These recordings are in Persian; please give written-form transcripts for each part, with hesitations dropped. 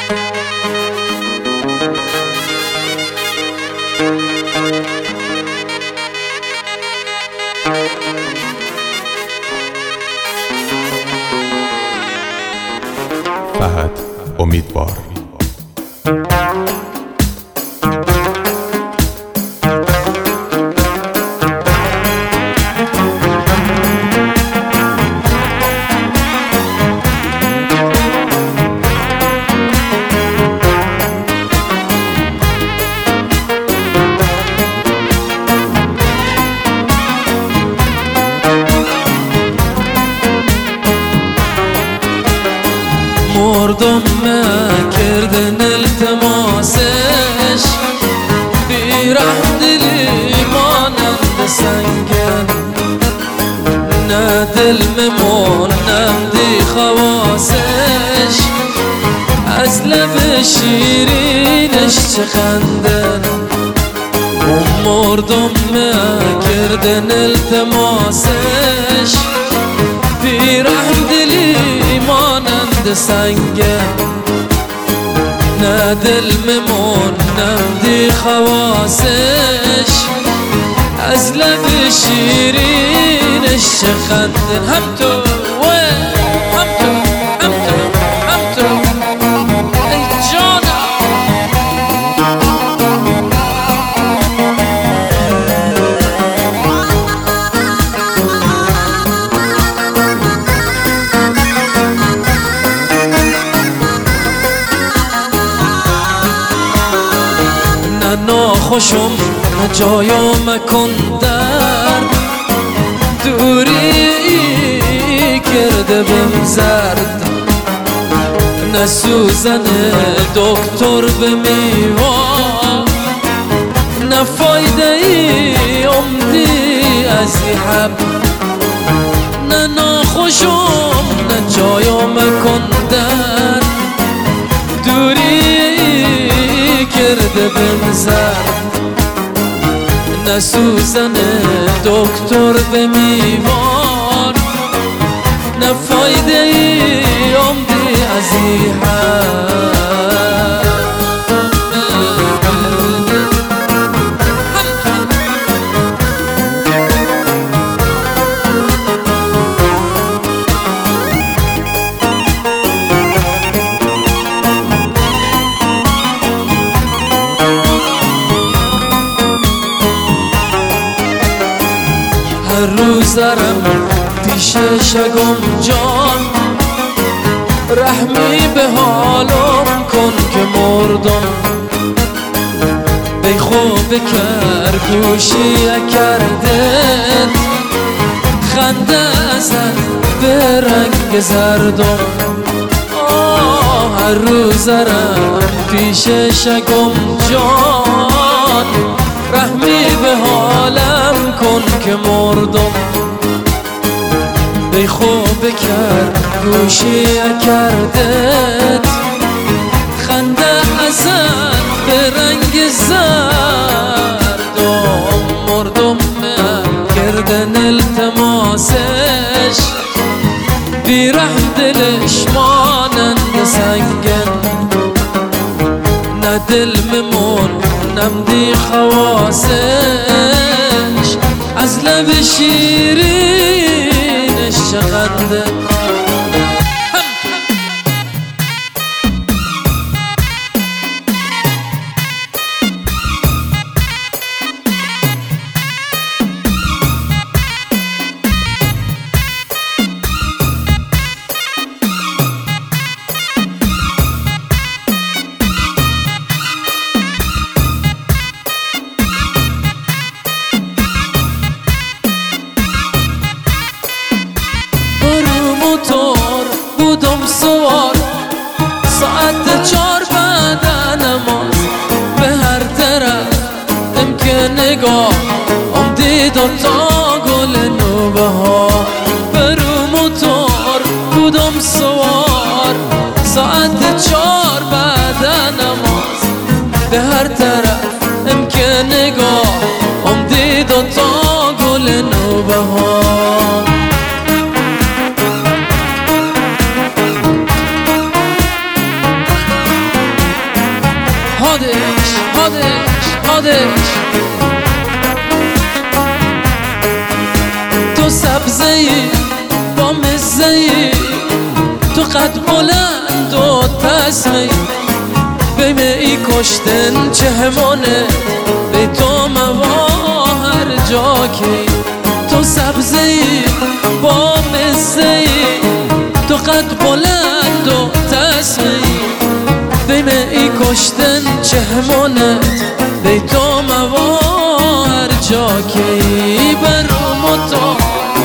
فهد امیدوار. مردم کردن التماسش، بیرحم دلی مانند سنگن، نه دل ممونم دی خواسش، از لب شیرینش چه خندن. مردم کردن التماسش، بیرحم دلی مانند سنگن، نه دل ممونم دی خواسش، از لب شیرینش چه خندن. هم تو هم تو هم تو هم تو ای جانم. ناخوشم جای مکن در دوری کرده بهم زرد، نه سوزن دکتر به میوان، نه فایده ای امدی از حب. نه ناخوشم نه جای مکن در دوری کرده بهم زرد، نه سوزن دکتر به میوان، نه فایده ای امدی از این هر روز دارم پیش شگم جان، رحمی به حالم کن که مردم، بی خوب کر گوشی کردت، خنده ازت به رنگ زردم. هر روز دارم پیش شگم جان، رحمی به حالم کن که مردم، بی خوب کرد گوشی کردت، خنده ازت به رنگ زردم. مردم کردن التماسش، بیرحم دلش مانند سنگن، نه دل ممونم دی خواسش، از لب شیرینش چه خندن. بودم سوار ساعت 4 بعد نماز، به هر طرف امکن نگاه امدی دوتا گل نوبهار. برو موتور بودم سوار ساعت 4 بعد نماز، به هر طرف امکن نگاه امدی دوتا گل نوبهار. حادش تو سبزه‌ای با مزه‌ای، تو قد بلند و تسمه‌ای، بیم ای کشتن چهمانه به تو موا هر جا که تو سبزه‌ای با مزه‌ای، تو قد بلند و تسمه‌ای، بیم ای کشتن چهمانه به تو موا هر جا که برام و تو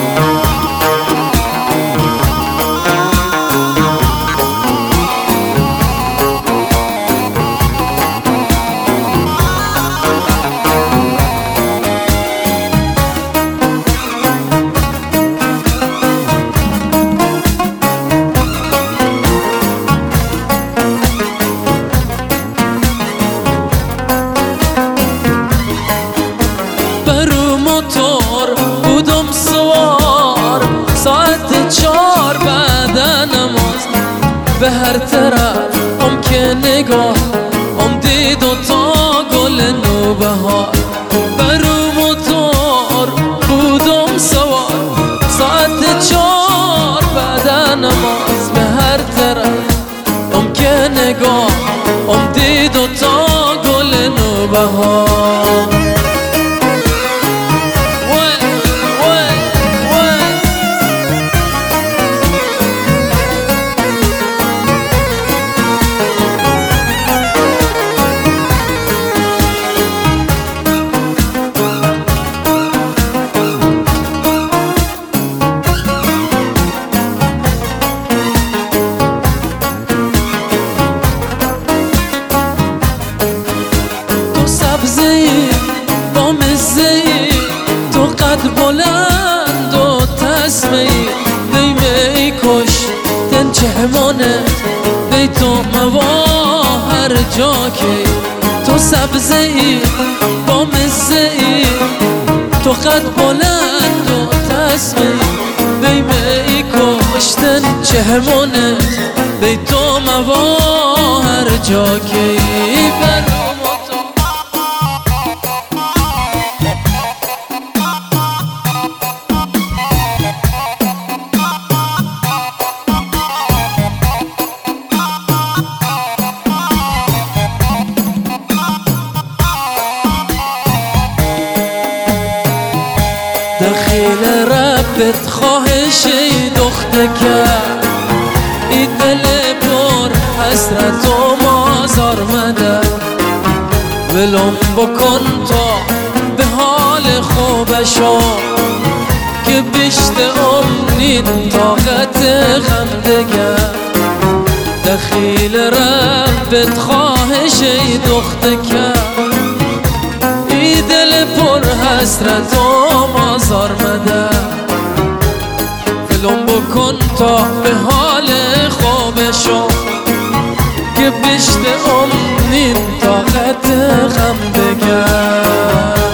بودم سوار ساعت 4 بعد نماز، به هر طرف که نگاه دید و تا گل نوبهار. برو موتور بودم سوار ساعت 4 بعد نماز، به هر طرف که نگاه دید و تا گل نوبهار. با مزه‌ای تو قد بلند و تسمه‌ای، بیم ای کشتن چهمانه بی تو موا هر جا که تو سبزه‌ای با مزه‌ای، تو قد بلند و تسمه‌ای، بیم ای کشتن چهمانه بی تو موا هر جا که دخیل ربت خواهشی دخته کرد، ای دل پر حسرت و مازار مده، ولم بکن تا به حال خوبشو که بیشت امید طاقت غم دگر. دخیل ربت خواهشی دخته کرد، ای دل پر حسرت و مازار مده، ولم بکن تا به حال خوبشو که بیشت امید طاقت غم بگر.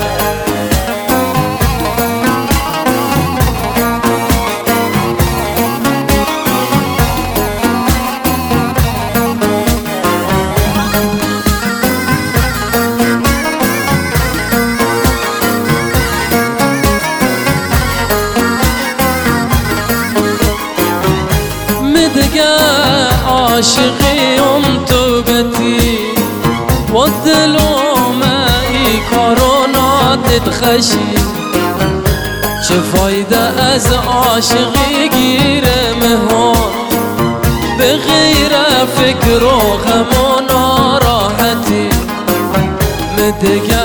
عاشقیم تو بتی و دلم ای کارونات خشی، چه فایده از عاشقی گیره مهان به غیر فکر و غم و ناراحتی. مدگه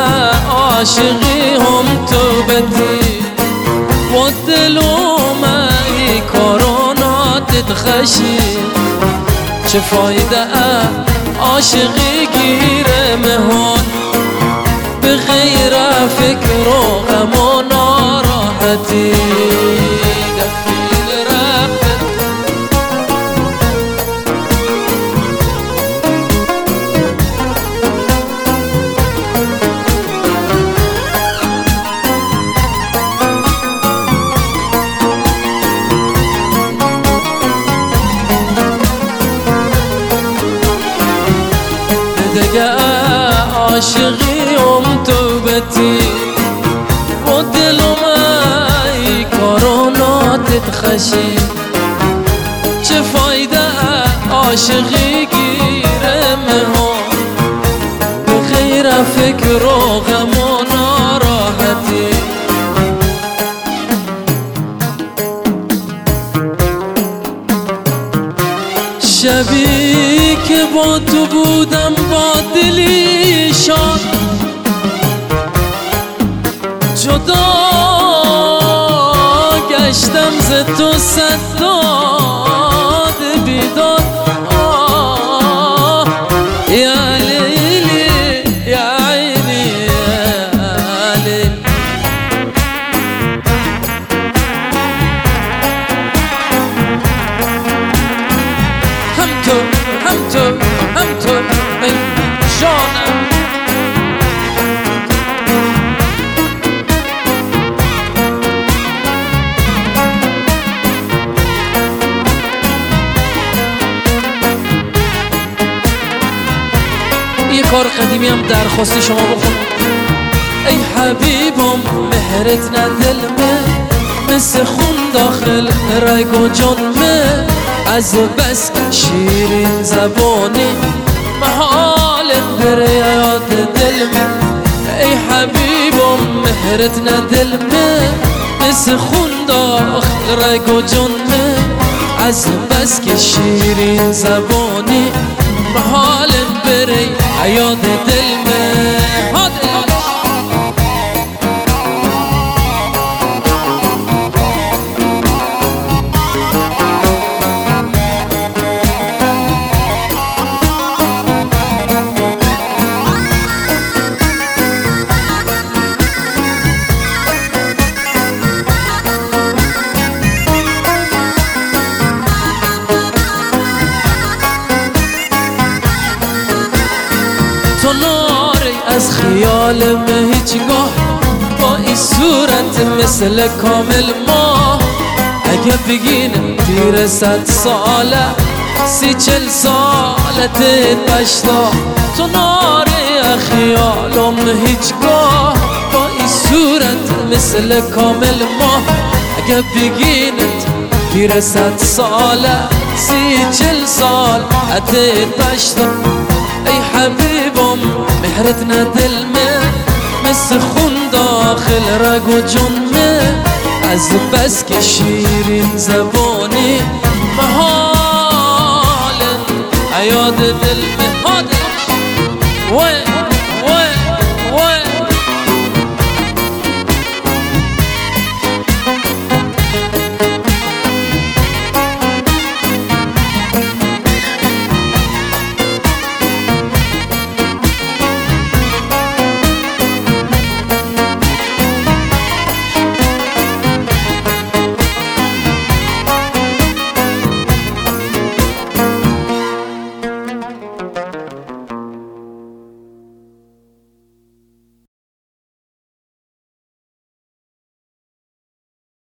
عاشقیم تو بتی و دلم ای کارونات خشی، چه فایده عاشقی گیره مهان به غیر فکر و غم و ناراحتی. دخیل ربت دیگه عاشقی توبتی و دلم ای کاروناتت خشی چه فایده عاشقی گیرم ها به غیر فکر و غم و ناراحتی شبی که با تو بودم با دلی شاد جدا گشتم ز تو صد داد بیداد یا لیلی یا عینی یا لیلی هم تو ای جانم یه کار قدیمی هم درخواست شما بخون ای حبیبم مهرت نه دلمه مثل خون داخل رگ و جنمه از بس شیرین زبانی محالت بره یاد دلمه ای حبیبم مهرت نه دلمه مثل خون داخل رگ و جنمه از بس که شیرین زبانی محالت بره یاد دلمه تو ناری از خیالم هیچگاه با این صورت مثل کامل ما اگه بگین پیر 100 ساله 30-40 سالت بشتا تو ناری از خیالم هیچگاه با این صورت مثل کامل ما اگه بگین پیر 100 ساله 30-40 سالت بشتا ای حبیبم مهرت نه دلمه مثل خون داخل رگ و جنمه از بس که شیرین زبانی محال یاد دلمه